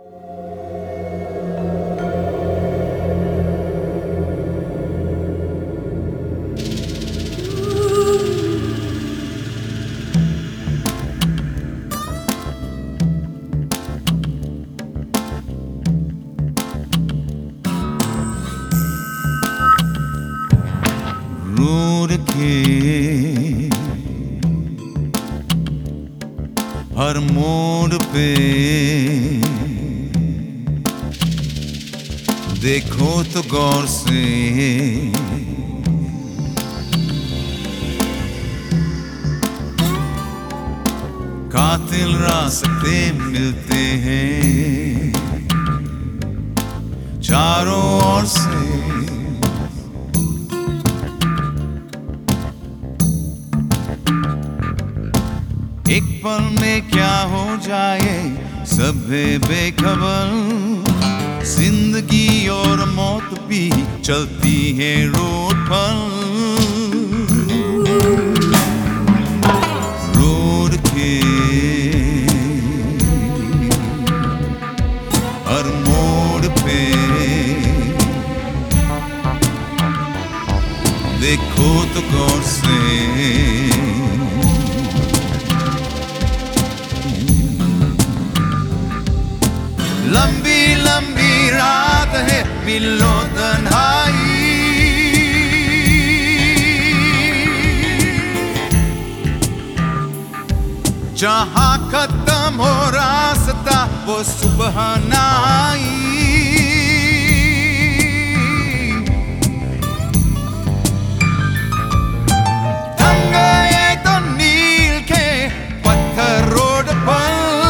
Road के हर मोड़ पे देखो तो गौर से, कातिल रास्ते मिलते हैं चारों ओर से। एक पल में क्या हो जाए सब है बेखबर, जिंदगी और मौत भी चलती है रोड पर। रोड के हर मोड़ पे देखो तो गौर से, लंबी लंबी रात है मिलो तन्हाई, जहां खत्म हो रास्ता वो सुबह ना आई। थम गए तो नील के पत्थर रोड पर,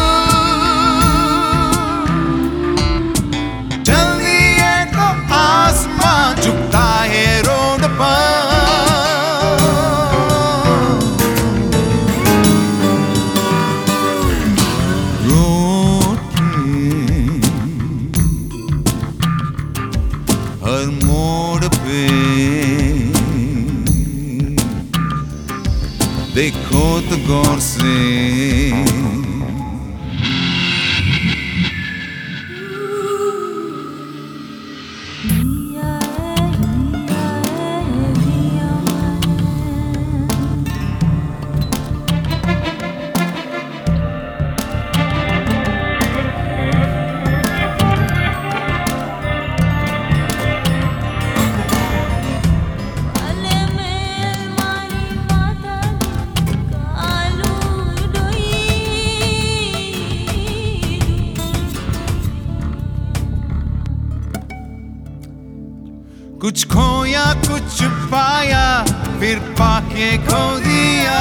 झुकता है रोड पर। रोड के हर मोड़ पे देखो तो गौर से, कुछ खोया कुछ पाया फिर पाके खो दिया।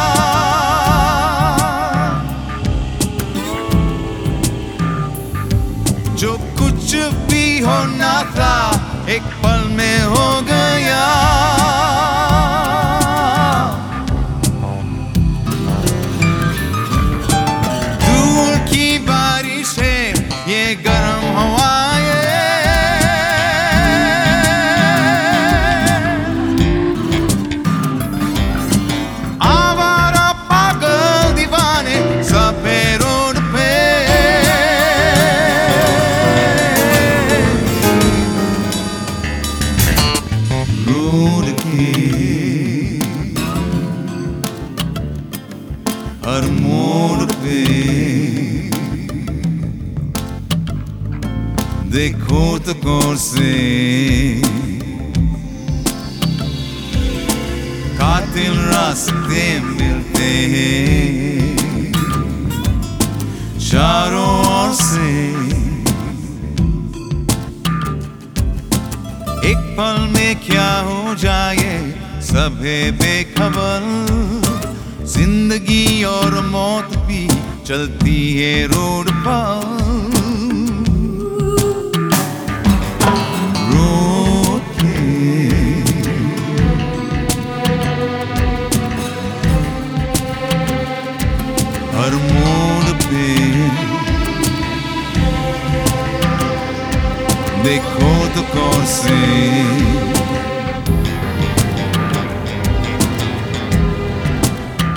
जो कुछ भी होना था एक पल में हो गया। धूल की बारिश है ये गर्म हवाएं, हर मोड़ पे देखो तो गौर से, कातिल रास्ते मिलते हैं चारों ओर से। एक पल में क्या हो जाए सब है बेखबर, जिंदगी और मौत भी चलती है रोड पर। रोड के हर मोड़ पे देखो तो गौर से,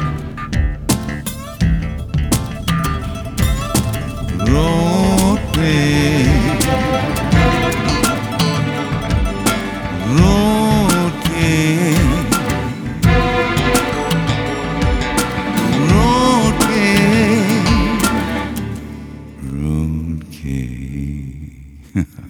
रोड पे नहीं